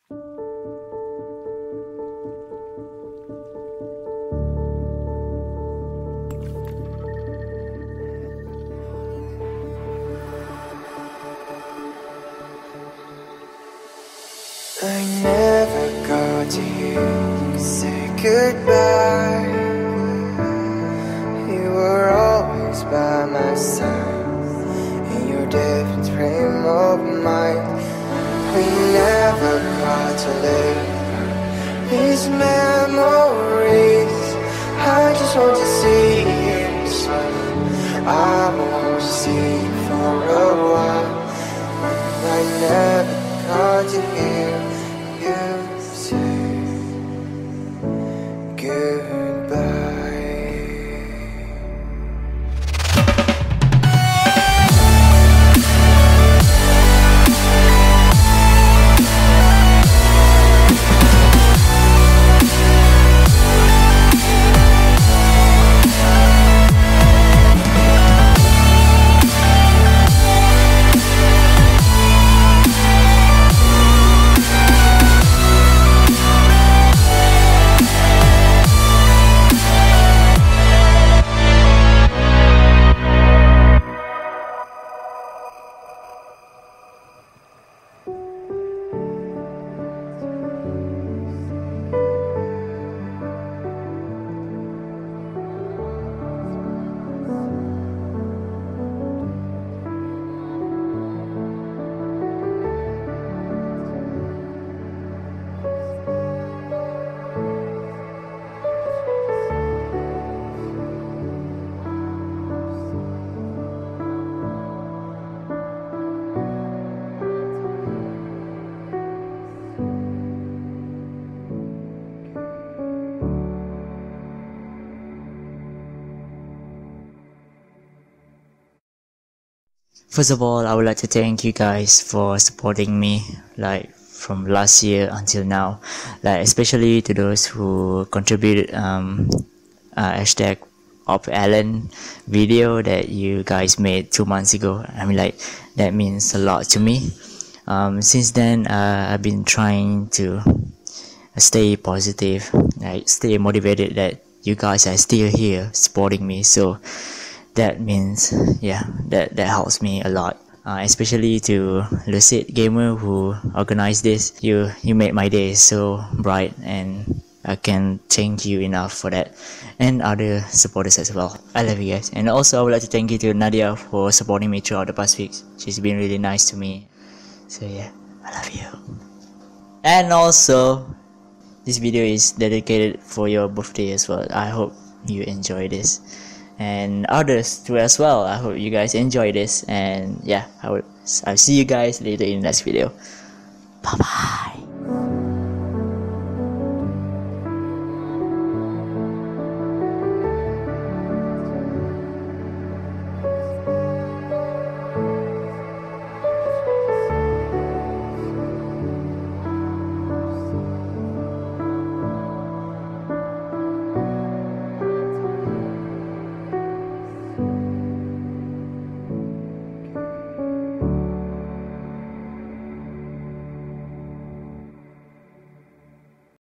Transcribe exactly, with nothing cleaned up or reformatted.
I never got to hear you say goodbye. You were always by my side in your different frame of mind. We never got to live these memories. I just want to see you smile. I want to see you for a while. I never got to hear you say goodbye. First of all, I would like to thank you guys for supporting me, like from last year until now, like especially to those who contributed um uh, hashtag of Alan video that you guys made two months ago. I mean, like that means a lot to me. Um, since then, uh, I've been trying to stay positive, like stay motivated that you guys are still here supporting me. So that means, yeah, that that helps me a lot, uh, especially to Lucid Gamer who organized this. You you made my day so bright, and I can thank you enough for that, and other supporters as well. I love you guys. And also I would like to thank you to Nadia for supporting me throughout the past weeks. She's been really nice to me. So yeah, I love you. And also this video is dedicated for your birthday as well. I hope you enjoy this, and others too as well. I hope you guys enjoy this, and yeah, I will I'll see you guys later in the next video. Bye bye.